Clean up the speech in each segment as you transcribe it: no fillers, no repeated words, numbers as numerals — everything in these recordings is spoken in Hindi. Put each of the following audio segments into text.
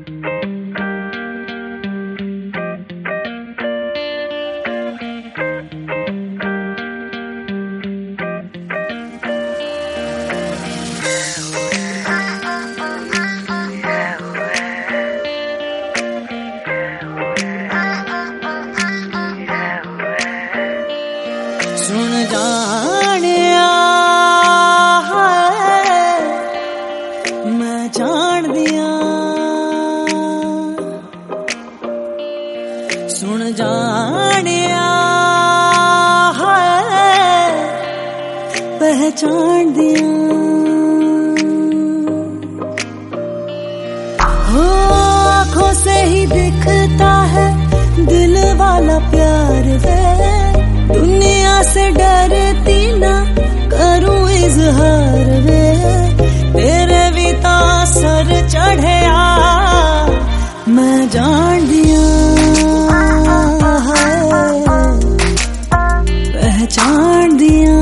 सुन जानिया मैं जान दिया, सुन जानिया पहचान दिया। हो आँखों से ही दिखता है दिल वाला प्यार वे, दुनिया से डरती ना करूं इजहार वे, तेरे भी तो सर चढ़े मैं जान दिया पहचान दिया।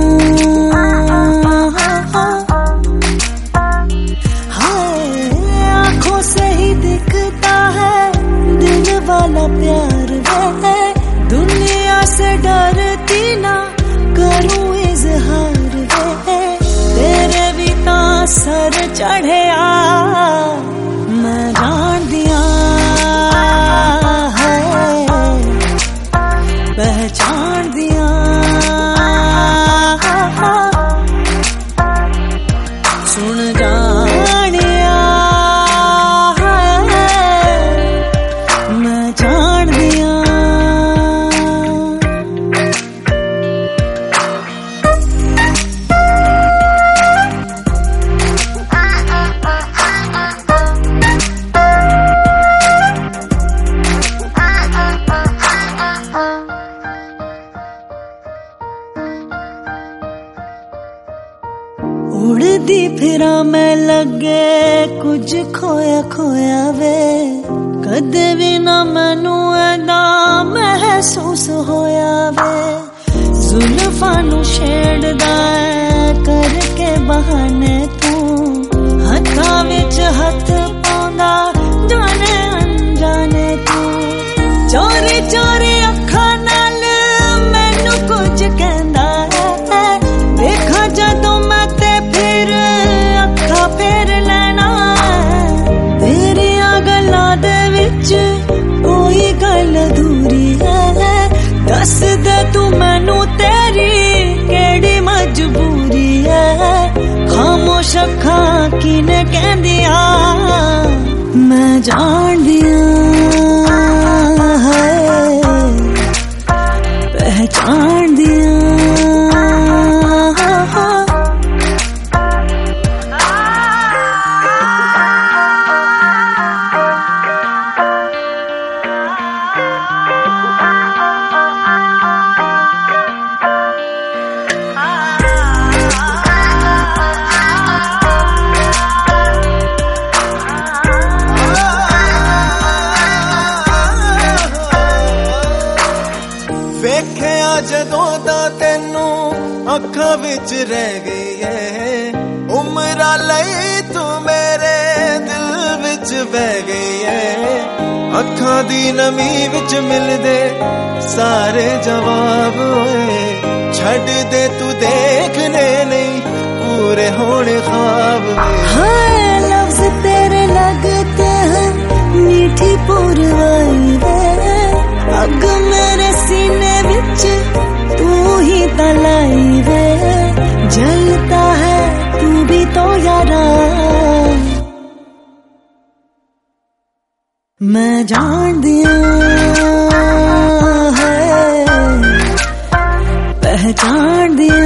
आंखों से ही दिखता है दिल वाला प्यार वे, दुनिया से डरती ना करूं इजहार वे, तेरे भी तो सर चढ़े मैं जान दिया है पहचान दिया। सुन जानिया मैं जान दिया। उड़दी फिरा मैं लगे कुछ खोया खोया वे, कदे भी ना मैनू ऐदा महसूस होया वे, जुल्फां नू छेड़दा करके बहाने तू, हत्थां विच हत्थ पाउंदा जाने अनजाने तू, चोरी चोरी अखां नाल मैनू कुछ कहंदा है, देखा जदों मैं फेर लेना तेरिया गल्लां दे विच कोई गल अधूरी है, दस दे तू मैनू तेरी केड़ी मजबूरी है, खामोश अखां किने कहंदिया मैं जान दिया है पहचान दिया। वेखिया जदों दा तैनू अखां विच रह गई है, उमरा लई तू मेरे दिल विच बह गई है, अखां दी नमी विच मिलदे सारे जवाब होए, छड़ दे तू देखने नहीं पूरे होने ख्वाब। हाय लफ्ज तेरे लगते हैं मीठी पुरवाई वे, अग मेरे सीने विच तू ही तलाई वे, जलता है तू भी तो यारा मैं जान दिया है पहचान दिया।